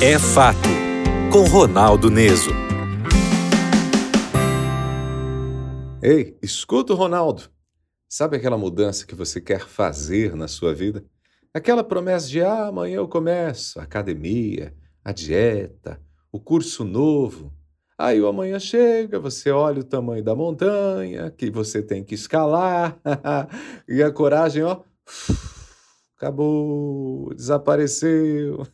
É Fato, com Ronaldo Neso. Ei, escuta o Ronaldo. Sabe aquela mudança que você quer fazer na sua vida? Aquela promessa de amanhã eu começo, a academia, a dieta, o curso novo. Aí o amanhã chega, você olha o tamanho da montanha que você tem que escalar e a coragem, ó, acabou, desapareceu.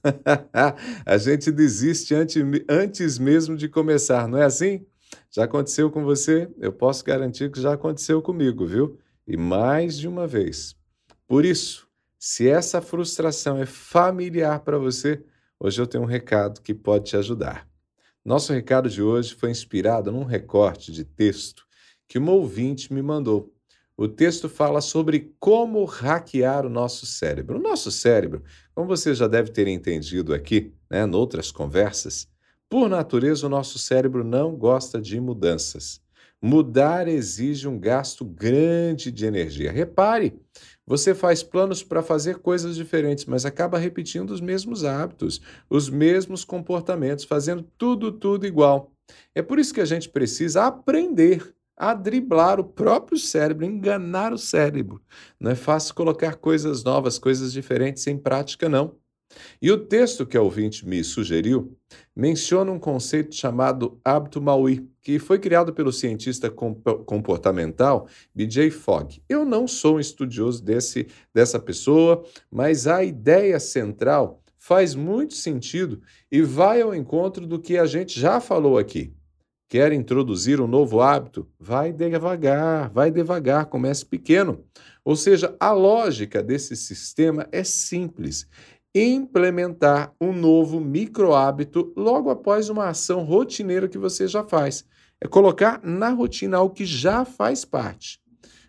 A gente desiste antes mesmo de começar, não é assim? Já aconteceu com você? Eu posso garantir que já aconteceu comigo, viu? E mais de uma vez. Por isso, se essa frustração é familiar para você, hoje eu tenho um recado que pode te ajudar. Nosso recado de hoje foi inspirado num recorte de texto que uma ouvinte me mandou. O texto fala sobre como hackear o nosso cérebro. O nosso cérebro, como você já deve ter entendido aqui, noutras conversas, por natureza o nosso cérebro não gosta de mudanças. Mudar exige um gasto grande de energia. Repare, você faz planos para fazer coisas diferentes, mas acaba repetindo os mesmos hábitos, os mesmos comportamentos, fazendo tudo igual. É por isso que a gente precisa aprender a driblar o próprio cérebro, enganar o cérebro. Não é fácil colocar coisas novas, coisas diferentes em prática, não. E o texto que a ouvinte me sugeriu menciona um conceito chamado hábito Maui, que foi criado pelo cientista comportamental B.J. Fogg. Eu não sou um estudioso dessa pessoa, mas a ideia central faz muito sentido e vai ao encontro do que a gente já falou aqui. Quer introduzir um novo hábito? Vai devagar, comece pequeno. Ou seja, a lógica desse sistema é simples. Implementar um novo micro-hábito logo após uma ação rotineira que você já faz. É colocar na rotina algo que já faz parte.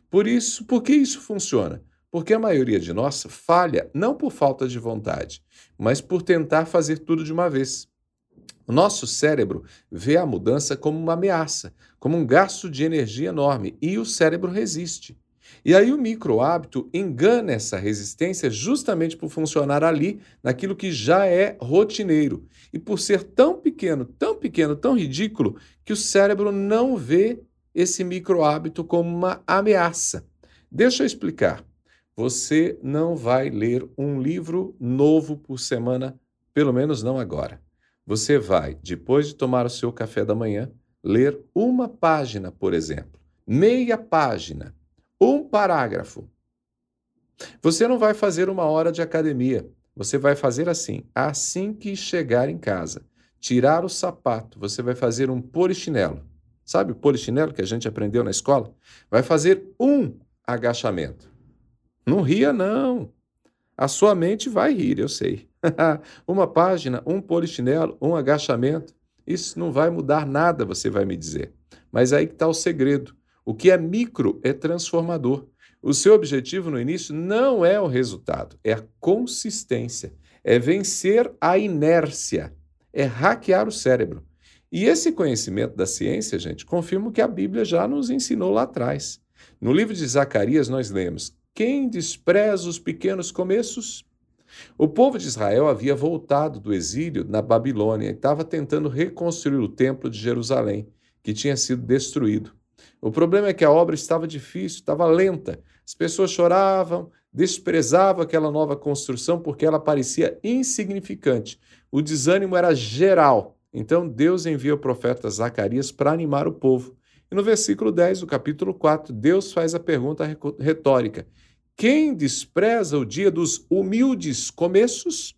Por que isso funciona? Porque a maioria de nós falha não por falta de vontade, mas por tentar fazer tudo de uma vez. O nosso cérebro vê a mudança como uma ameaça, como um gasto de energia enorme, e o cérebro resiste. E aí o micro-hábito engana essa resistência justamente por funcionar ali, naquilo que já é rotineiro. E por ser tão pequeno, tão ridículo, que o cérebro não vê esse micro-hábito como uma ameaça. Deixa eu explicar. Você não vai ler um livro novo por semana, pelo menos não agora. Você vai, depois de tomar o seu café da manhã, ler uma página, por exemplo, meia página, um parágrafo. Você não vai fazer uma hora de academia. Você vai fazer assim que chegar em casa, tirar o sapato, você vai fazer um polichinelo. Sabe o polichinelo que a gente aprendeu na escola? Vai fazer um agachamento. Não ria, não. A sua mente vai rir, eu sei. Uma página, um polichinelo, um agachamento. Isso não vai mudar nada, você vai me dizer. Mas aí que está o segredo. O que é micro é transformador. O seu objetivo no início não é o resultado, é a consistência, é vencer a inércia, é hackear o cérebro. E esse conhecimento da ciência, gente, confirma o que a Bíblia já nos ensinou lá atrás. No livro de Zacarias nós lemos: quem despreza os pequenos começos? O povo de Israel havia voltado do exílio na Babilônia e estava tentando reconstruir o templo de Jerusalém, que tinha sido destruído. O problema é que a obra estava difícil, estava lenta. As pessoas choravam, desprezavam aquela nova construção porque ela parecia insignificante. O desânimo era geral. Então Deus envia o profeta Zacarias para animar o povo. E no versículo 10 do capítulo 4, Deus faz a pergunta retórica: quem despreza o dia dos humildes começos?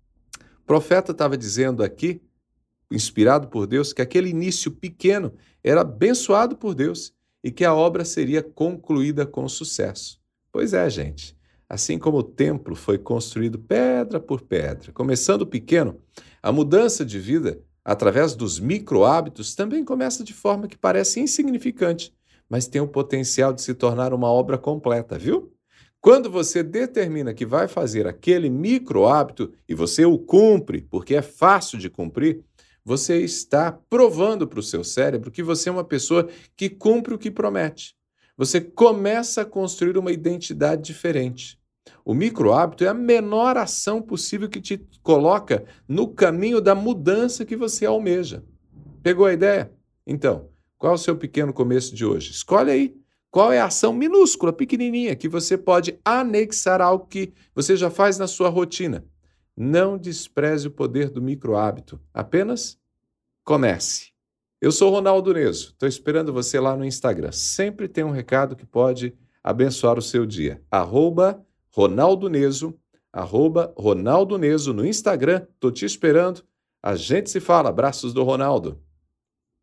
O profeta estava dizendo aqui, inspirado por Deus, que aquele início pequeno era abençoado por Deus e que a obra seria concluída com sucesso. Pois é, gente. Assim como o templo foi construído pedra por pedra, começando pequeno, a mudança de vida através dos micro-hábitos também começa de forma que parece insignificante, mas tem o potencial de se tornar uma obra completa, viu? Quando você determina que vai fazer aquele micro-hábito e você o cumpre, porque é fácil de cumprir, você está provando para o seu cérebro que você é uma pessoa que cumpre o que promete. Você começa a construir uma identidade diferente. O micro-hábito é a menor ação possível que te coloca no caminho da mudança que você almeja. Pegou a ideia? Então, qual é o seu pequeno começo de hoje? Escolhe aí. Qual é a ação minúscula, pequenininha, que você pode anexar algo que você já faz na sua rotina? Não despreze o poder do micro-hábito. Apenas comece. Eu sou Ronaldo Neso. Estou esperando você lá no Instagram. Sempre tem um recado que pode abençoar o seu dia. @Ronaldo Neso, @Ronaldo Neso no Instagram. Estou te esperando. A gente se fala. Abraços do Ronaldo.